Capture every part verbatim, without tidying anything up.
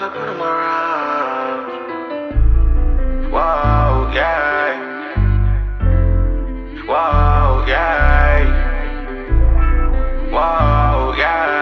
put them around. Whoa, yeah. Whoa, yeah. Whoa,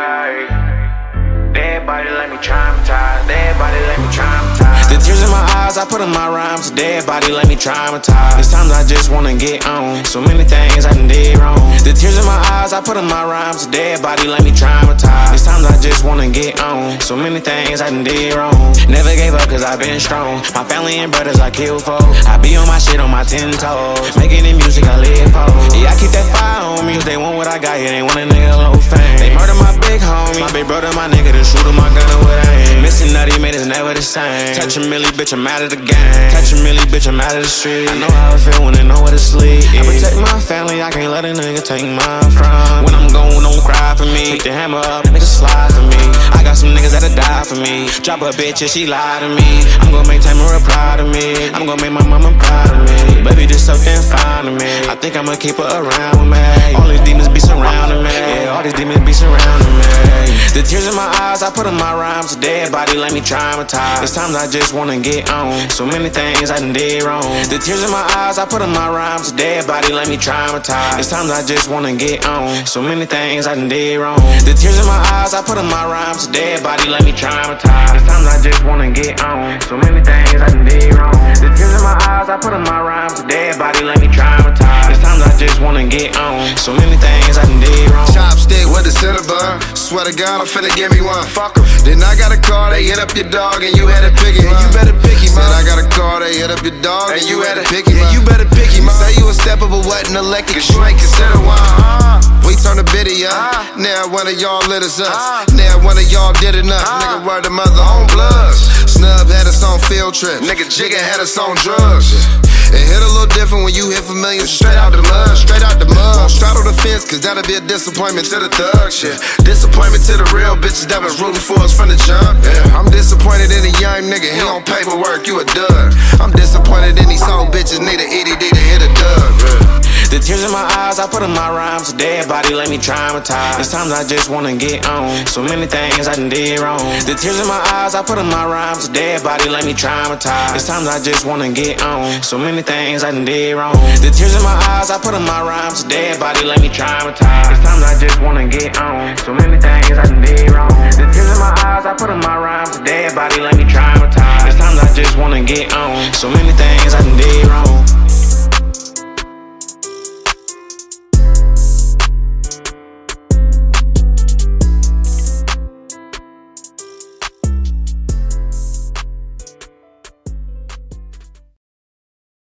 yeah. Dead body let me traumatize. Dead body let me traumatize. The tears in my eyes, I put in my rhymes. Dead body let me traumatize. There's times I just wanna get on. So many things I done did wrong. The tears in my eyes, I put in my rhymes. Dead body let me traumatize. There's times I just wanna get on. So many things I done did wrong. Never gave up cause I been strong. My family and brothers I kill for. I be on my shit on my ten toes. Making the music I live for. Yeah, I keep that fire on me. Cause they want what I got, yeah, they want a nigga low fame. They murder my big homie. My big brother, my nigga, the shooter, my gunner with aim. Missing nutty, made it's never the same. Touch a milli, bitch, I'm out of the game. Touch a milli, bitch, I'm out of the street. I know how I feel when they know where to sleep. I protect my family, I can't let a nigga take mine from. When I'm gone, don't cry for me. Pick the hammer up, nigga slide for me. I got some niggas that'll die for me. Drop a bitch if she lie to me. I'm gonna make time to reply to me. I'm gonna make my mama proud of me. Baby, this something fine to me. I think I'ma keep her around with me. All these demons be surrounding me. Yeah, all these demons be surrounding me. The tears in my eyes, I put in my rhymes. Dead body let me traumatize. There's times I just wanna get on. So many things I done did wrong. The tears in my eyes, I put in my rhymes. Dead body let me traumatize. There's times I just wanna get on. So many things I done did wrong. The tears in my eyes, I put in my rhymes. Dead body let me traumatize. There's times I just wanna get on. So many things I done did wrong. The tears in my eyes, I put in my rhymes. Dead body let me traumatize. There's times I just wanna get on. So many things I done did wrong. Chopstick with the cinnamon. Swear to God, I'm finna give me one. Fuck 'em. Then I got a car, they hit up your dog, and you had to pick him. And you better pick him. Said I got a car, they hit up your dog, and you had to pick him. Yeah, you better pick him. Say you a stepper, but wasn't elected. You ain't consider one. We turn the video up. Now one of y'all lit us up. Now one of y'all did enough. Nigga, word to mother on bloods. Snub had us on field trips. Nigga, Jigga had us on drugs. It hit a little different when you hit familiar straight out the mud, straight out the mud. Won't straddle the fence, cause that'll be a disappointment to the thugs, yeah. Disappointment to the real bitches that was rooting for us from the jump, yeah. I'm disappointed in a young nigga, he on paperwork, you a dud. I'm disappointed in these old bitches, need a E D D to hit a dub, yeah. The tears in my eyes, I put in my rhymes. Dead body let me traumatize. There's times I just wanna get on. So many things I done did wrong. The tears in my eyes, I put in my rhymes. Dead body let me traumatize. There's times I just wanna get on. So many things I done did wrong. The tears in my eyes, I put in my rhymes. Dead body let me traumatize. There's times I just wanna get on. So many things I done did wrong. The tears in my eyes, I put in my rhymes. Dead body let me traumatize. There's times I just wanna get on. So many things I done did wrong.